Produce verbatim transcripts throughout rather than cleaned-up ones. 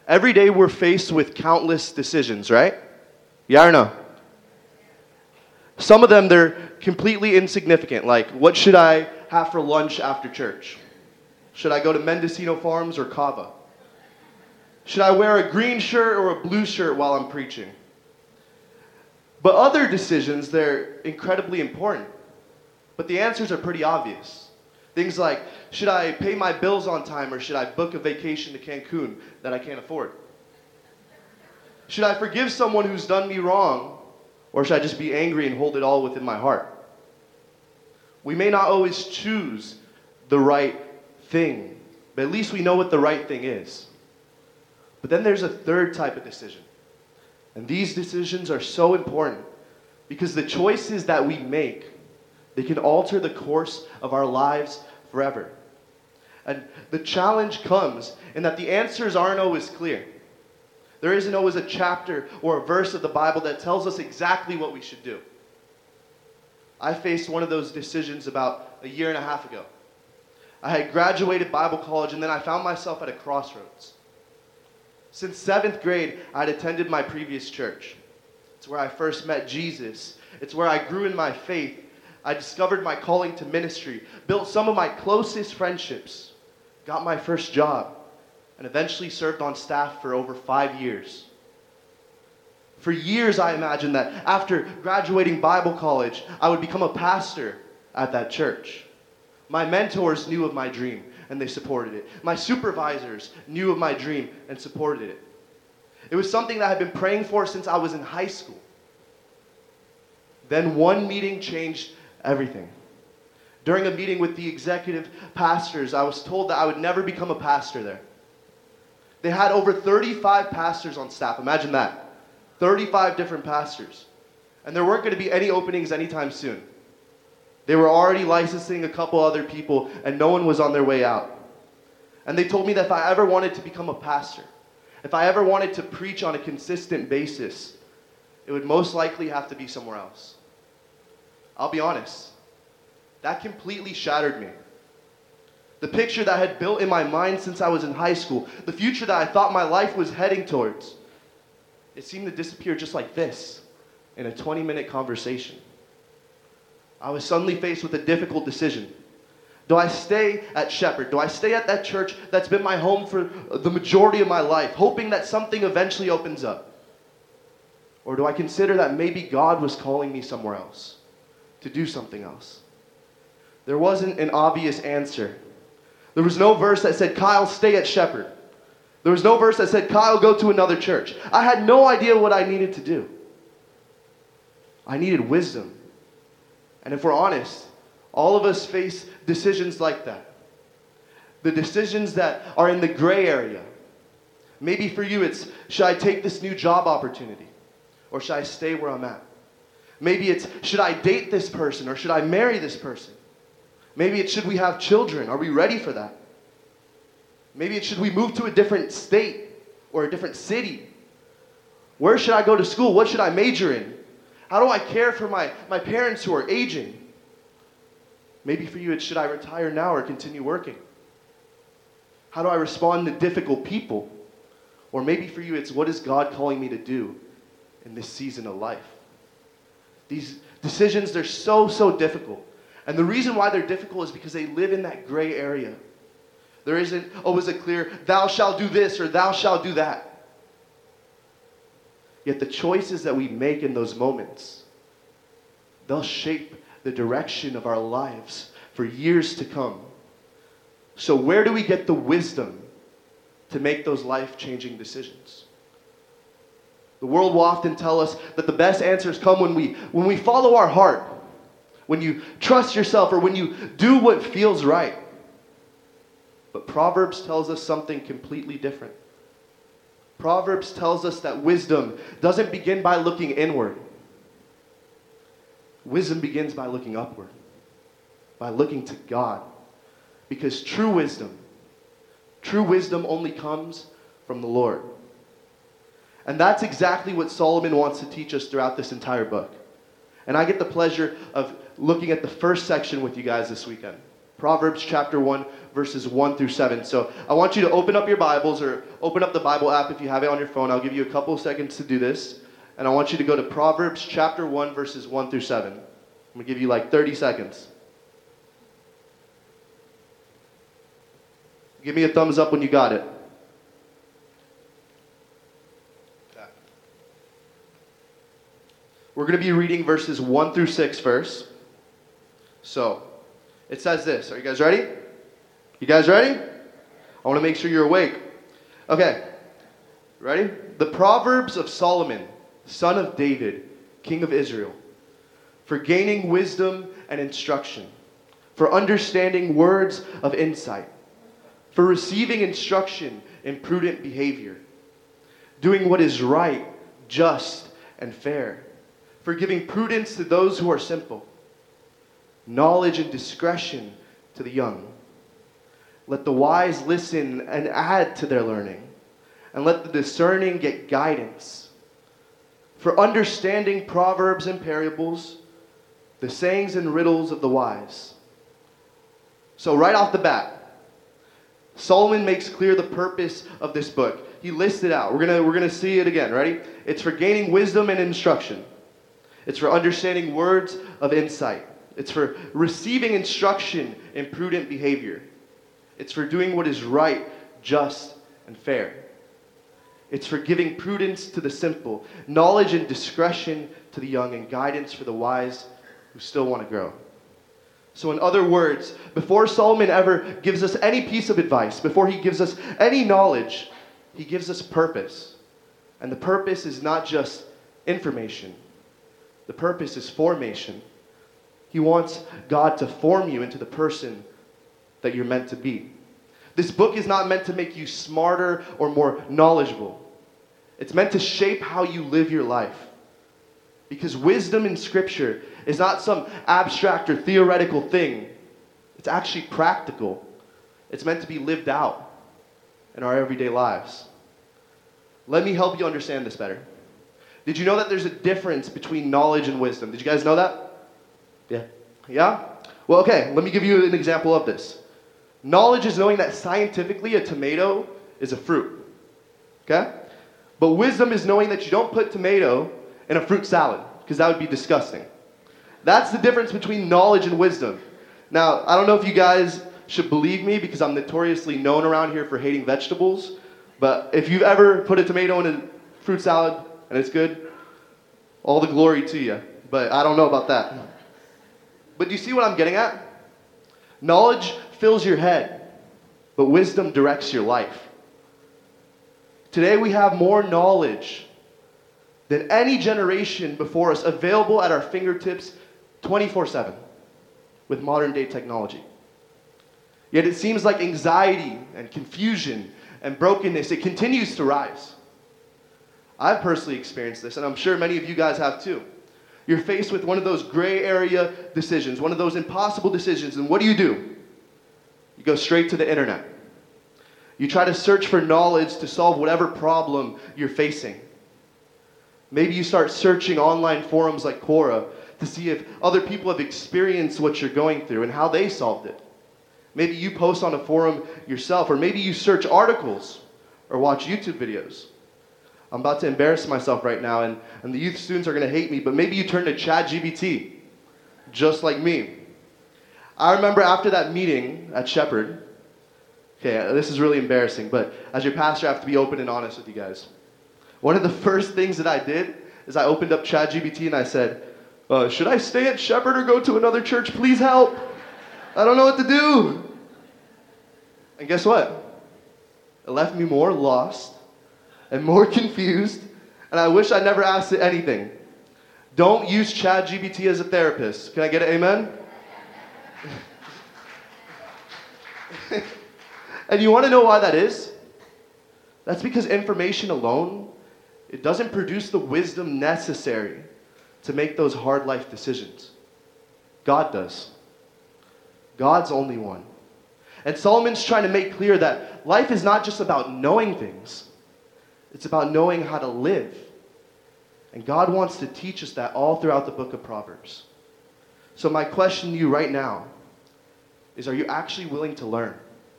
Every day we're faced with countless decisions, right? Yeah or no? Some of them, they're completely insignificant, like what should I have for lunch after church? Should I go to Mendocino Farms or Cava? Should I wear a green shirt or a blue shirt while I'm preaching? But other decisions, they're incredibly important. But the answers are pretty obvious. Things like, should I pay my bills on time or should I book a vacation to Cancun that I can't afford? Should I forgive someone who's done me wrong or should I just be angry and hold it all within my heart? We may not always choose the right thing, but at least we know what the right thing is. But then there's a third type of decision. And these decisions are so important because the choices that we make, they can alter the course of our lives forever. And the challenge comes in that the answers aren't always clear. There isn't always a chapter or a verse of the Bible that tells us exactly what we should do. I faced one of those decisions about a year and a half ago. I had graduated Bible college and then I found myself at a crossroads. Since seventh grade, I'd attended my previous church. It's where I first met Jesus. It's where I grew in my faith. I discovered my calling to ministry, built some of my closest friendships, got my first job, and eventually served on staff for over five years. For years, I imagined that after graduating Bible college, I would become a pastor at that church. My mentors knew of my dream, and they supported it. My supervisors knew of my dream and supported it. It was something that I had been praying for since I was in high school. Then one meeting changed everything. During a meeting with the executive pastors, I was told that I would never become a pastor there. They had over thirty-five pastors on staff. Imagine that. thirty-five different pastors. And there weren't going to be any openings anytime soon. They were already licensing a couple other people, and no one was on their way out. And they told me that if I ever wanted to become a pastor, if I ever wanted to preach on a consistent basis, it would most likely have to be somewhere else. I'll be honest, that completely shattered me. The picture that I had built in my mind since I was in high school, the future that I thought my life was heading towards, it seemed to disappear just like this in a twenty-minute conversation. I was suddenly faced with a difficult decision. Do I stay at Shepherd? Do I stay at that church that's been my home for the majority of my life, hoping that something eventually opens up? Or do I consider that maybe God was calling me somewhere else, to do something else? There wasn't an obvious answer. There was no verse that said, Kyle, stay at Shepherd. There was no verse that said, Kyle, go to another church. I had no idea what I needed to do. I needed wisdom. And if we're honest, all of us face decisions like that. The decisions that are in the gray area. Maybe for you it's, should I take this new job opportunity? Or should I stay where I'm at? Maybe it's, should I date this person? Or should I marry this person? Maybe it's, should we have children? Are we ready for that? Maybe it's, should we move to a different state or a different city? Where should I go to school? What should I major in? How do I care for my, my parents who are aging? Maybe for you it's, should I retire now or continue working? How do I respond to difficult people? Or maybe for you it's, what is God calling me to do in this season of life? These decisions, they're so, so difficult. And the reason why they're difficult is because they live in that gray area. There isn't always a clear, thou shalt do this or thou shalt do that. Yet the choices that we make in those moments, they'll shape the direction of our lives for years to come. So where do we get the wisdom to make those life-changing decisions? The world will often tell us that the best answers come when we, when we follow our heart, when you trust yourself, or when you do what feels right. But Proverbs tells us something completely different. Proverbs tells us that wisdom doesn't begin by looking inward. Wisdom begins by looking upward, by looking to God. Because true wisdom, true wisdom only comes from the Lord. And that's exactly what Solomon wants to teach us throughout this entire book. And I get the pleasure of looking at the first section with you guys this weekend. Proverbs chapter one, verses one through seven. So I want you to open up your Bibles or open up the Bible app if you have it on your phone. I'll give you a couple of seconds to do this. And I want you to go to Proverbs chapter one, verses one through seven. I'm going to give you like thirty seconds. Give me a thumbs up when you got it. We're going to be reading verses one through six first. So, it says this. Are you guys ready? You guys ready? I want to make sure you're awake. Okay. Ready? The Proverbs of Solomon, son of David, king of Israel, for gaining wisdom and instruction, for understanding words of insight, for receiving instruction in prudent behavior, doing what is right, just, and fair, for giving prudence to those who are simple, knowledge and discretion to the young. Let the wise listen and add to their learning, and let the discerning get guidance. For understanding proverbs and parables, the sayings and riddles of the wise. So right off the bat, Solomon makes clear the purpose of this book. He lists it out. We're gonna, we're gonna see it again. Ready? It's for gaining wisdom and instruction. It's for understanding words of insight. It's for receiving instruction in prudent behavior. It's for doing what is right, just, and fair. It's for giving prudence to the simple, knowledge and discretion to the young, and guidance for the wise who still want to grow. So in other words, before Solomon ever gives us any piece of advice, before he gives us any knowledge, he gives us purpose. And the purpose is not just information. The purpose is formation. He wants God to form you into the person that you're meant to be. This book is not meant to make you smarter or more knowledgeable. It's meant to shape how you live your life. Because wisdom in Scripture is not some abstract or theoretical thing. It's actually practical. It's meant to be lived out in our everyday lives. Let me help you understand this better. Did you know that there's a difference between knowledge and wisdom? Did you guys know that? Yeah. Yeah? Well, okay, let me give you an example of this. Knowledge is knowing that scientifically a tomato is a fruit. Okay? But wisdom is knowing that you don't put tomato in a fruit salad, because that would be disgusting. That's the difference between knowledge and wisdom. Now, I don't know if you guys should believe me, because I'm notoriously known around here for hating vegetables, but if you've ever put a tomato in a fruit salad and it's good, all the glory to you. But I don't know about that. But do you see what I'm getting at? Knowledge fills your head, but wisdom directs your life. Today we have more knowledge than any generation before us available at our fingertips twenty-four seven with modern day technology. Yet it seems like anxiety and confusion and brokenness, it continues to rise. I've personally experienced this, and I'm sure many of you guys have too. You're faced with one of those gray area decisions, one of those impossible decisions, and what do you do? You go straight to the internet. You try to search for knowledge to solve whatever problem you're facing. Maybe you start searching online forums like Quora to see if other people have experienced what you're going through and how they solved it. Maybe you post on a forum yourself, or maybe you search articles or watch YouTube videos. I'm about to embarrass myself right now, and, and the youth students are going to hate me, but maybe you turn to ChatGPT, just like me. I remember after that meeting at Shepherd, okay, this is really embarrassing, but as your pastor, I have to be open and honest with you guys. One of the first things that I did is I opened up ChatGPT and I said, uh, should I stay at Shepherd or go to another church? Please help. I don't know what to do. And guess what? It left me more lost and more confused, and I wish I never asked it anything. Don't use ChatGPT as a therapist. Can I get an amen? And you want to know why that is? That's because information alone, it doesn't produce the wisdom necessary to make those hard life decisions. God does. God's only one. And Solomon's trying to make clear that life is not just about knowing things. It's about knowing how to live. And God wants to teach us that all throughout the book of Proverbs. So my question to you right now is, are you actually willing to learn?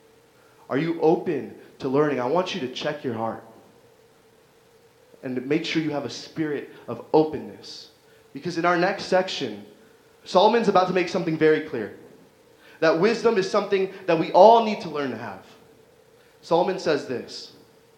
Are you open to learning? I want you to check your heart and make sure you have a spirit of openness. Because in our next section, Solomon's about to make something very clear. That wisdom is something that we all need to learn to have. Solomon says this: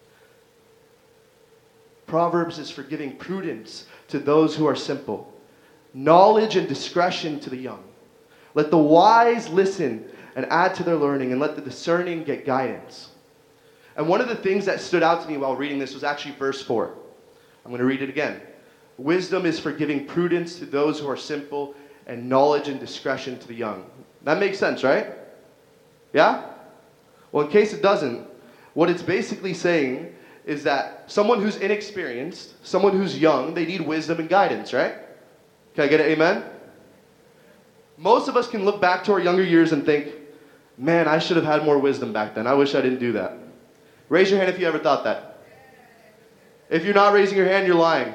Proverbs is for giving prudence to those who are simple, knowledge and discretion to the young. Let the wise listen and add to their learning, and let the discerning get guidance. And one of the things that stood out to me while reading this was actually verse four. I'm going to read it again. Wisdom is for giving prudence to those who are simple, and knowledge and discretion to the young. That makes sense, right? Yeah? Well, in case it doesn't, what it's basically saying is that someone who's inexperienced, someone who's young, they need wisdom and guidance, right? Can I get an amen? Most of us can look back to our younger years and think, man, I should have had more wisdom back then. I wish I didn't do that. Raise your hand if you ever thought that. If you're not raising your hand, you're lying.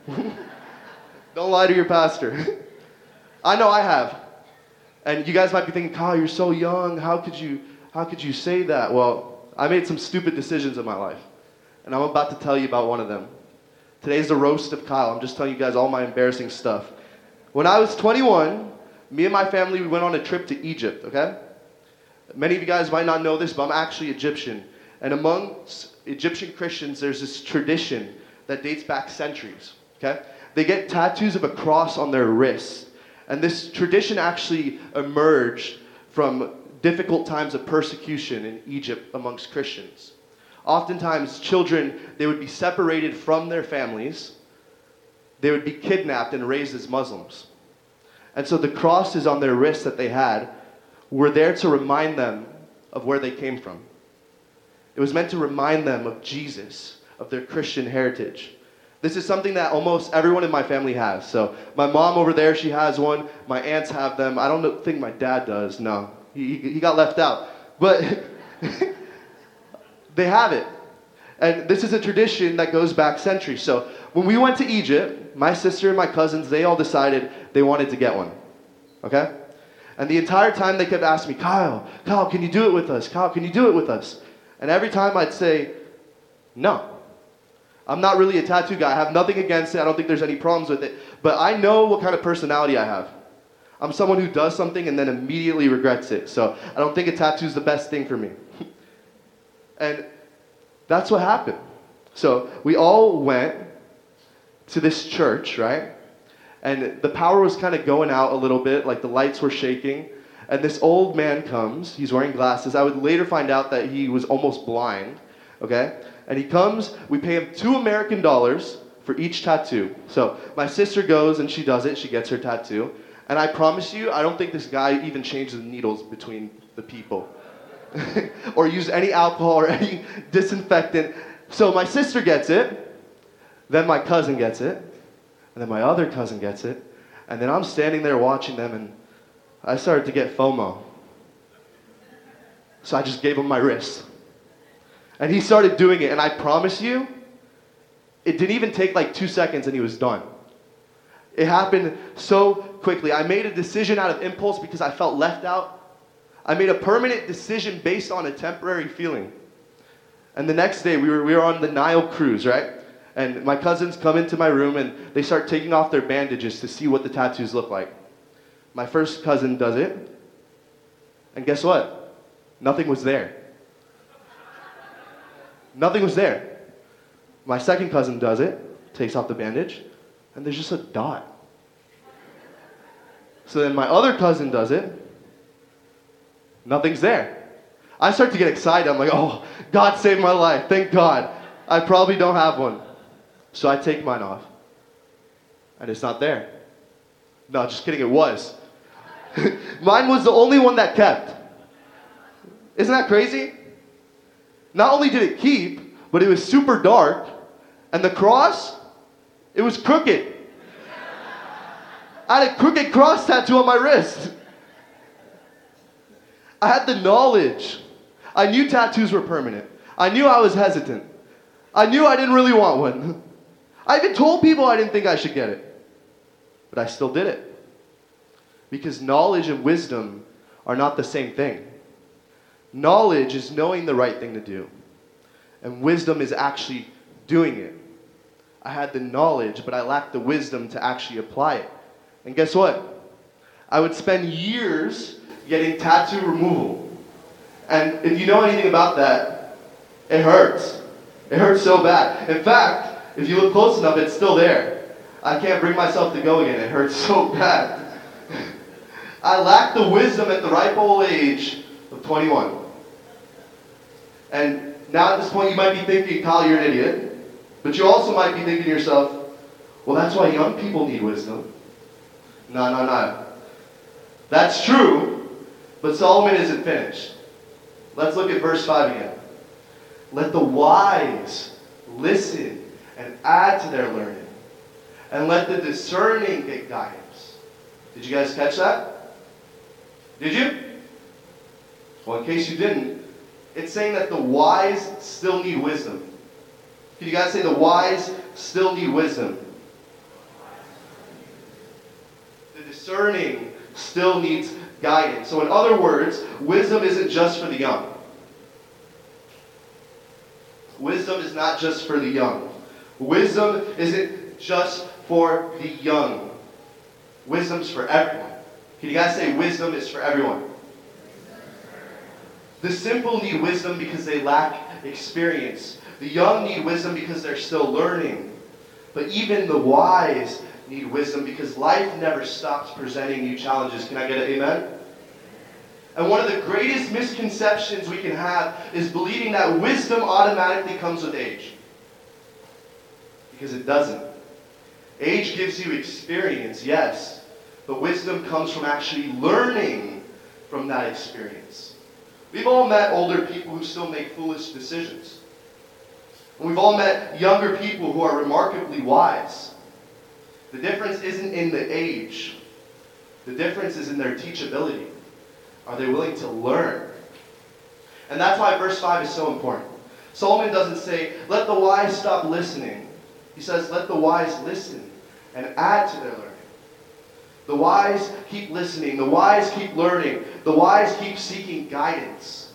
Don't lie to your pastor. I know I have. And you guys might be thinking, Kyle, you're so young. How could you, how could you say that? Well, I made some stupid decisions in my life. And I'm about to tell you about one of them. Today's the roast of Kyle. I'm just telling you guys all my embarrassing stuff. When I was twenty-one, me and my family, we went on a trip to Egypt, okay? Many of you guys might not know this, but I'm actually Egyptian. And among Egyptian Christians, there's this tradition that dates back centuries, okay? They get tattoos of a cross on their wrists. And this tradition actually emerged from difficult times of persecution in Egypt amongst Christians. Oftentimes, children, they would be separated from their families. They would be kidnapped and raised as Muslims. And so the crosses on their wrists that they had were there to remind them of where they came from. It was meant to remind them of Jesus, of their Christian heritage. This is something that almost everyone in my family has. So my mom over there, she has one. My aunts have them. I don't know, think my dad does. No, he, he got left out. But they have it. And this is a tradition that goes back centuries. So when we went to Egypt, my sister and my cousins, they all decided they wanted to get one. Okay? And the entire time they kept asking me, Kyle, Kyle, can you do it with us? Kyle, can you do it with us? And every time I'd say, no. I'm not really a tattoo guy. I have nothing against it. I don't think there's any problems with it. But I know what kind of personality I have. I'm someone who does something and then immediately regrets it. So I don't think a tattoo is the best thing for me. And that's what happened. So we all went to this church, right? And the power was kind of going out a little bit, like the lights were shaking. And this old man comes. He's wearing glasses. I would later find out that he was almost blind, okay? And he comes, we pay him two American dollars for each tattoo. So my sister goes and she does it, she gets her tattoo. And I promise you, I don't think this guy even changed the needles between the people. Or used any alcohol or any disinfectant. So my sister gets it, then my cousin gets it, and then my other cousin gets it. And then I'm standing there watching them and I started to get FOMO. So I just gave him my wrist. And he started doing it, and I promise you, it didn't even take like two seconds and he was done. It happened so quickly. I made a decision out of impulse because I felt left out. I made a permanent decision based on a temporary feeling. And the next day, we were, we were on the Nile cruise, right? And my cousins come into my room and they start taking off their bandages to see what the tattoos look like. My first cousin does it, and guess what? Nothing was there. Nothing was there. My second cousin does it, takes off the bandage, and there's just a dot. So then my other cousin does it, nothing's there. I start to get excited. I'm like, oh, God saved my life. Thank God. I probably don't have one. So I take mine off, and it's not there. No, just kidding, it was. Mine was the only one that kept. Isn't that crazy? Not only did it keep, but it was super dark, and the cross, it was crooked. I had a crooked cross tattoo on my wrist. I had the knowledge. I knew tattoos were permanent. I knew I was hesitant. I knew I didn't really want one. I even told people I didn't think I should get it. But I still did it. Because knowledge and wisdom are not the same thing. Knowledge is knowing the right thing to do. And wisdom is actually doing it. I had the knowledge, but I lacked the wisdom to actually apply it. And guess what? I would spend years getting tattoo removal. And if you know anything about that, it hurts. It hurts so bad. In fact, if you look close enough, it's still there. I can't bring myself to go again. It hurts so bad. I lacked the wisdom at the ripe old age of twenty-one. And now at this point, you might be thinking, Kyle, you're an idiot. But you also might be thinking to yourself, well, that's why young people need wisdom. No, no, no. That's true, but Solomon isn't finished. Let's look at verse five again. Let the wise listen and add to their learning, and let the discerning get guidance. Did you guys catch that? Did you? Well, in case you didn't, it's saying that the wise still need wisdom. Can you guys say the wise still need wisdom? The discerning still needs guidance. So in other words, wisdom isn't just for the young. Wisdom is not just for the young. Wisdom isn't just for the young. Wisdom's for everyone. Can you guys say wisdom is for everyone? The simple need wisdom because they lack experience. The young need wisdom because they're still learning. But even the wise need wisdom because life never stops presenting new challenges. Can I get an amen? And one of the greatest misconceptions we can have is believing that wisdom automatically comes with age. Because it doesn't. Age gives you experience, yes, but wisdom comes from actually learning from that experience. We've all met older people who still make foolish decisions. And we've all met younger people who are remarkably wise. The difference isn't in the age. The difference is in their teachability. Are they willing to learn? And that's why verse five is so important. Solomon doesn't say, let the wise stop listening. He says, let the wise listen and add to their learning. The wise keep listening. The wise keep learning. The wise keep seeking guidance.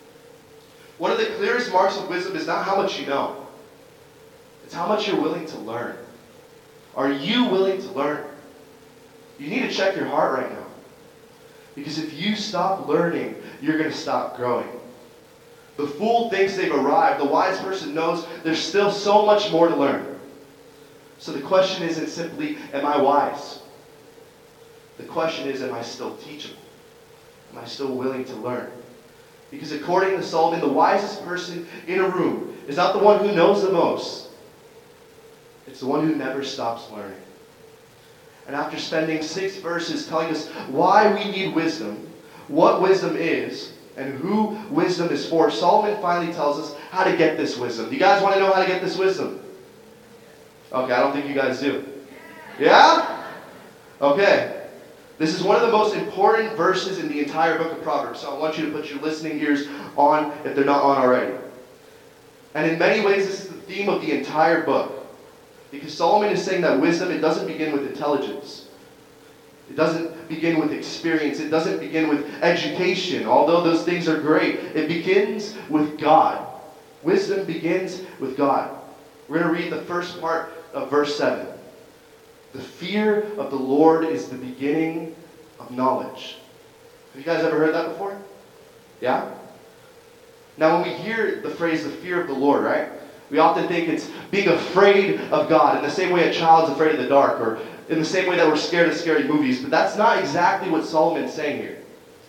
One of the clearest marks of wisdom is not how much you know. It's how much you're willing to learn. Are you willing to learn? You need to check your heart right now. Because if you stop learning, you're going to stop growing. The fool thinks they've arrived. The wise person knows there's still so much more to learn. So the question isn't simply, am I wise? The question is, am I still teachable? Am I still willing to learn? Because according to Solomon, the wisest person in a room is not the one who knows the most. It's the one who never stops learning. And after spending six verses telling us why we need wisdom, what wisdom is, and who wisdom is for, Solomon finally tells us how to get this wisdom. Do you guys want to know how to get this wisdom? Okay, I don't think you guys do. Yeah? Okay. This is one of the most important verses in the entire book of Proverbs. So I want you to put your listening ears on if they're not on already. And in many ways, this is the theme of the entire book. Because Solomon is saying that wisdom, it doesn't begin with intelligence. It doesn't begin with experience. It doesn't begin with education. Although those things are great, it begins with God. Wisdom begins with God. We're going to read the first part of verse seven. The fear of the Lord is the beginning of knowledge. Have you guys ever heard that before? Yeah? Now when we hear the phrase, the fear of the Lord, right? We often think it's being afraid of God in the same way a child's afraid of the dark, or in the same way that we're scared of scary movies. But that's not exactly what Solomon's saying here.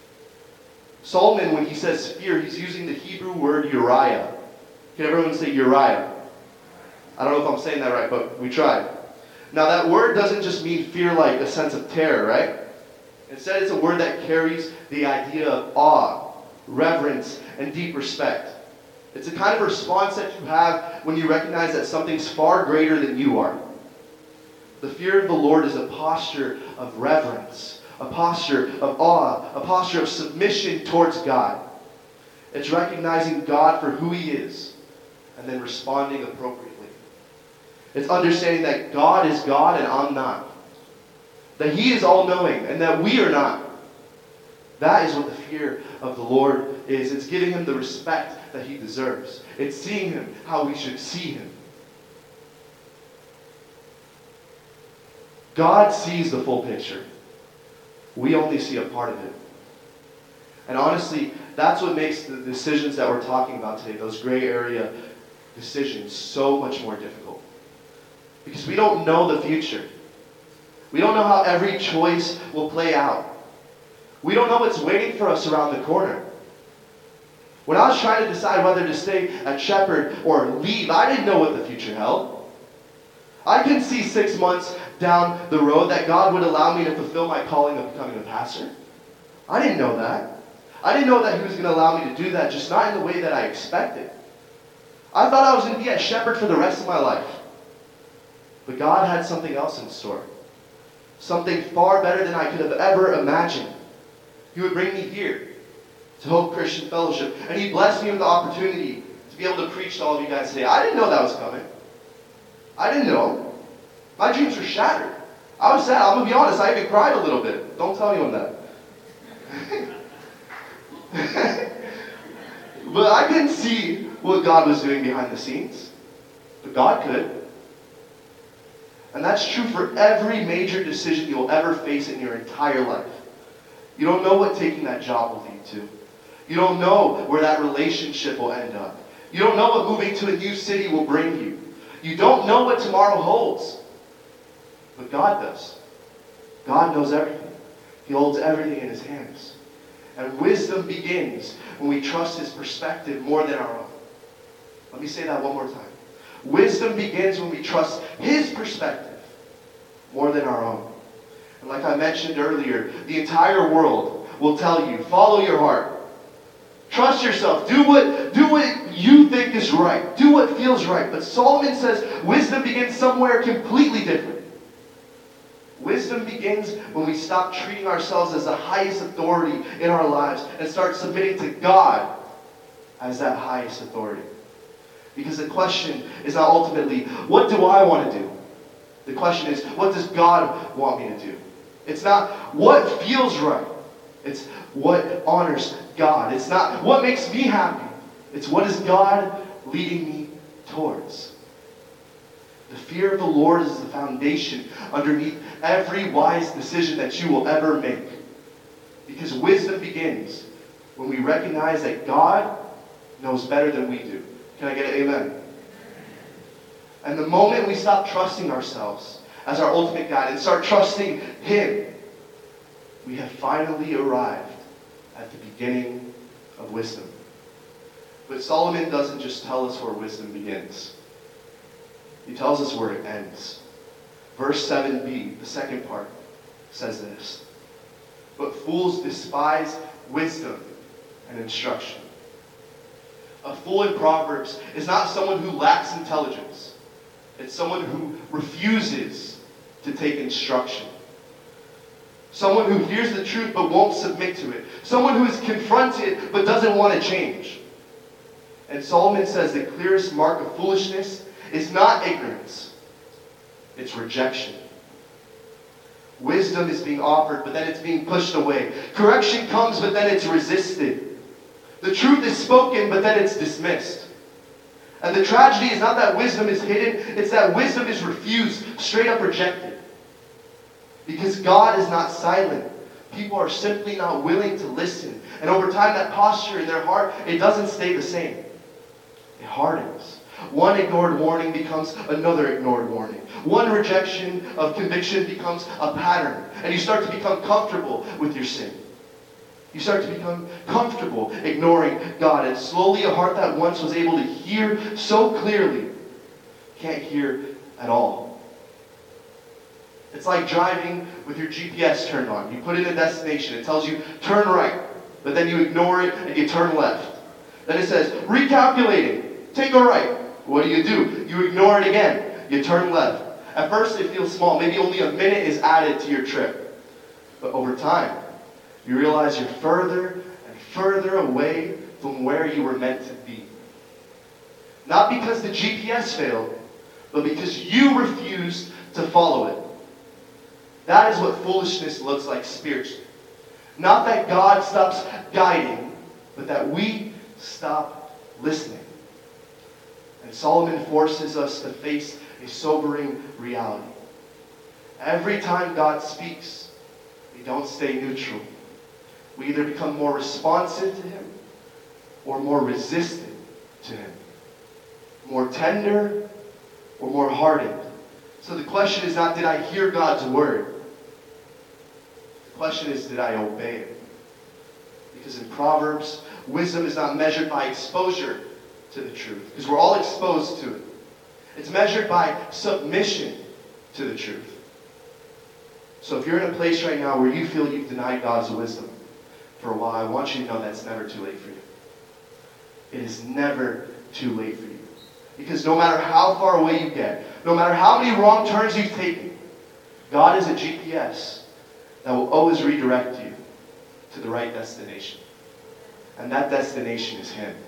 Solomon, when he says fear, he's using the Hebrew word Uriah. Can everyone say Uriah? I don't know if I'm saying that right, but we tried. Now that word doesn't just mean fear like a sense of terror, right? Instead, it's a word that carries the idea of awe, reverence, and deep respect. It's a kind of response that you have when you recognize that something's far greater than you are. The fear of the Lord is a posture of reverence, a posture of awe, a posture of submission towards God. It's recognizing God for who He is and then responding appropriately. It's understanding that God is God and I'm not. That He is all-knowing and that we are not. That is what the fear of the Lord is it's giving him the respect that he deserves. It's seeing him how we should see him. God sees the full picture. We only see a part of it. And honestly, that's what makes the decisions that we're talking about today, those gray area decisions, so much more difficult. Because we don't know the future. We don't know how every choice will play out. We don't know what's waiting for us around the corner. When I was trying to decide whether to stay at Shepherd or leave, I didn't know what the future held. I couldn't see six months down the road that God would allow me to fulfill my calling of becoming a pastor. I didn't know that. I didn't know that he was going to allow me to do that, just not in the way that I expected. I thought I was going to be at Shepherd for the rest of my life. But God had something else in store. Something far better than I could have ever imagined. He would bring me here to Hope Christian Fellowship. And he blessed me with the opportunity to be able to preach to all of you guys today. I didn't know that was coming. I didn't know. My dreams were shattered. I was sad. I'm going to be honest. I even cried a little bit. Don't tell anyone that. But I couldn't see what God was doing behind the scenes. But God could. And that's true for every major decision you'll ever face in your entire life. You don't know what taking that job will lead to. You don't know where that relationship will end up. You don't know what moving to a new city will bring you. You don't know what tomorrow holds. But God does. God knows everything. He holds everything in his hands. And wisdom begins when we trust his perspective more than our own. Let me say that one more time. Wisdom begins when we trust his perspective more than our own. And like I mentioned earlier, the entire world will tell you, follow your heart. Trust yourself. Do what, do what you think is right. Do what feels right. But Solomon says wisdom begins somewhere completely different. Wisdom begins when we stop treating ourselves as the highest authority in our lives and start submitting to God as that highest authority. Because the question is not ultimately, what do I want to do? The question is, what does God want me to do? It's not what feels right. It's what honors God. It's not what makes me happy. It's what is God leading me towards. The fear of the Lord is the foundation underneath every wise decision that you will ever make. Because wisdom begins when we recognize that God knows better than we do. Can I get an amen? And the moment we stop trusting ourselves as our ultimate guide and start trusting him, we have finally arrived at the beginning of wisdom. But Solomon doesn't just tell us where wisdom begins. He tells us where it ends. Verse seven b, the second part, says this. But fools despise wisdom and instruction. A fool in Proverbs is not someone who lacks intelligence. It's someone who refuses to take instruction. Someone who hears the truth but won't submit to it. Someone who is confronted but doesn't want to change. And Solomon says the clearest mark of foolishness is not ignorance. It's rejection. Wisdom is being offered, but then it's being pushed away. Correction comes, but then it's resisted. The truth is spoken, but then it's dismissed. And the tragedy is not that wisdom is hidden, it's that wisdom is refused, straight up rejected. Because God is not silent. People are simply not willing to listen. And over time, that posture in their heart, it doesn't stay the same. It hardens. One ignored warning becomes another ignored warning. One rejection of conviction becomes a pattern. And you start to become comfortable with your sin. You start to become comfortable ignoring God. And slowly a heart that once was able to hear so clearly can't hear at all. It's like driving with your G P S turned on. You put in a destination. It tells you turn right. But then you ignore it and you turn left. Then it says recalculating. Take a right. What do you do? You ignore it again. You turn left. At first it feels small. Maybe only a minute is added to your trip. But over time, you realize you're further and further away from where you were meant to be. Not because the G P S failed, but because you refused to follow it. That is what foolishness looks like spiritually. Not that God stops guiding, but that we stop listening. And Solomon forces us to face a sobering reality. Every time God speaks, we don't stay neutral. We either become more responsive to him or more resistant to him. More tender or more hardened. So the question is not, did I hear God's word? The question is, did I obey it? Because in Proverbs, wisdom is not measured by exposure to the truth, because we're all exposed to it. It's measured by submission to the truth. So if you're in a place right now where you feel you've denied God's wisdom for a while, I want you to know that's never too late for you. It is never too late for you. Because no matter how far away you get, no matter how many wrong turns you've taken, God is a G P S that will always redirect you to the right destination. And that destination is him.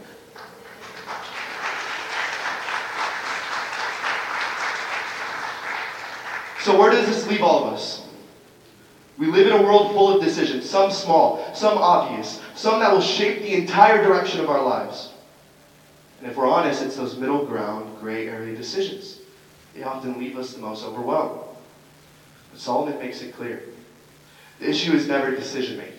So where does this leave all of us? We live in a world full of decisions, some small, some obvious, some that will shape the entire direction of our lives. And if we're honest, it's those middle ground, gray area decisions. They often leave us the most overwhelmed. But Solomon makes it clear. The issue is never decision making.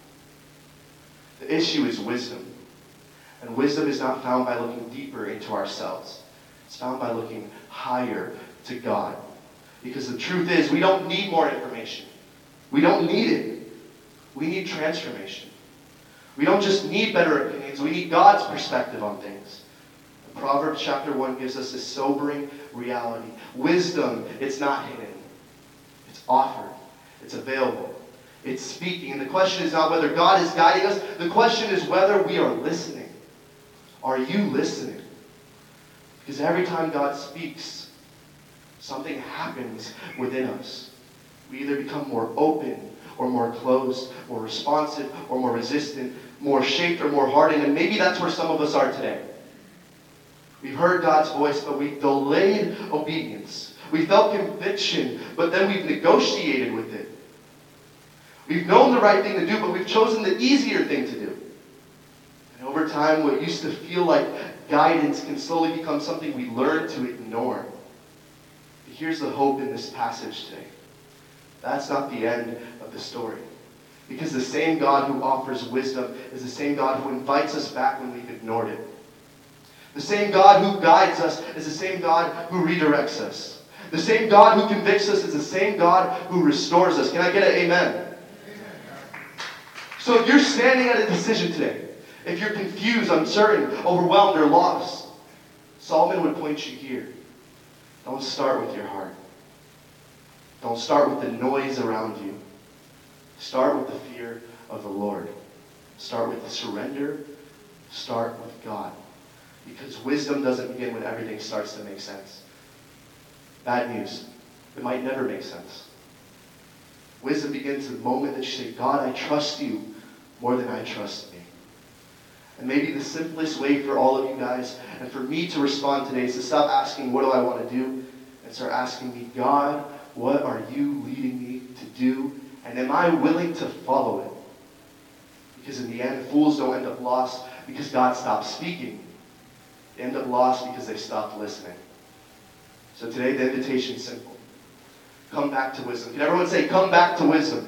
The issue is wisdom. And wisdom is not found by looking deeper into ourselves. It's found by looking higher to God. Because the truth is, we don't need more information. We don't need it. We need transformation. We don't just need better opinions. We need God's perspective on things. And Proverbs chapter one gives us this sobering reality. Wisdom, it's not hidden. It's offered. It's available. It's speaking. And the question is not whether God is guiding us. The question is whether we are listening. Are you listening? Because every time God speaks, something happens within us. We either become more open or more closed, more responsive or more resistant, more shaped or more hardened. And maybe that's where some of us are today. We've heard God's voice, but we've delayed obedience. We felt conviction, but then we've negotiated with it. We've known the right thing to do, but we've chosen the easier thing to do. And over time, what used to feel like guidance can slowly become something we learn to ignore. But here's the hope in this passage today. That's not the end of the story. Because the same God who offers wisdom is the same God who invites us back when we've ignored it. The same God who guides us is the same God who redirects us. The same God who convicts us is the same God who restores us. Can I get an amen? Amen. So if you're standing at a decision today, if you're confused, uncertain, overwhelmed, or lost, Solomon would point you here. Don't start with your heart. Don't start with the noise around you. Start with the fear of the Lord. Start with the surrender. Start with God. Because wisdom doesn't begin when everything starts to make sense. Bad news. It might never make sense. Wisdom begins the moment that you say, God, I trust you more than I trust me. And maybe the simplest way for all of you guys and for me to respond today is to stop asking, what do I want to do? And start asking me, God, what are you leading me to do? And am I willing to follow it? Because in the end, fools don't end up lost because God stopped speaking. They end up lost because they stopped listening. So today the invitation is simple. Come back to wisdom. Can everyone say, come back to wisdom?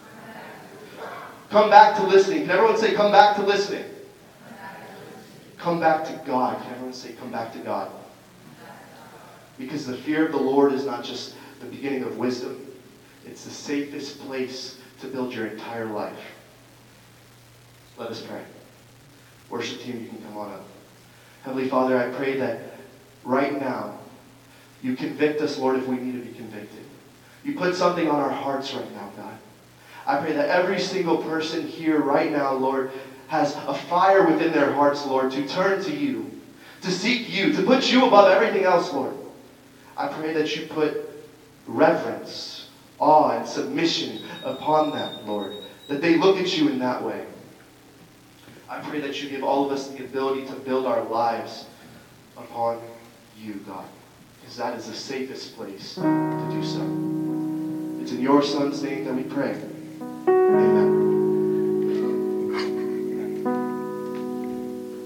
Come back to listening. Can everyone say, come back to listening? Come back to God. Can everyone say, come back to God? Because the fear of the Lord is not just the beginning of wisdom. It's the safest place to build your entire life. Let us pray. Worship team, you can come on up. Heavenly Father, I pray that right now, you convict us, Lord, if we need to be convicted. You put something on our hearts right now, God. I pray that every single person here right now, Lord, has a fire within their hearts, Lord, to turn to you, to seek you, to put you above everything else, Lord. I pray that you put reverence, awe, and submission upon them, Lord, that they look at you in that way. I pray that you give all of us the ability to build our lives upon you, God, because that is the safest place to do so. It's in your Son's name that we pray. Amen.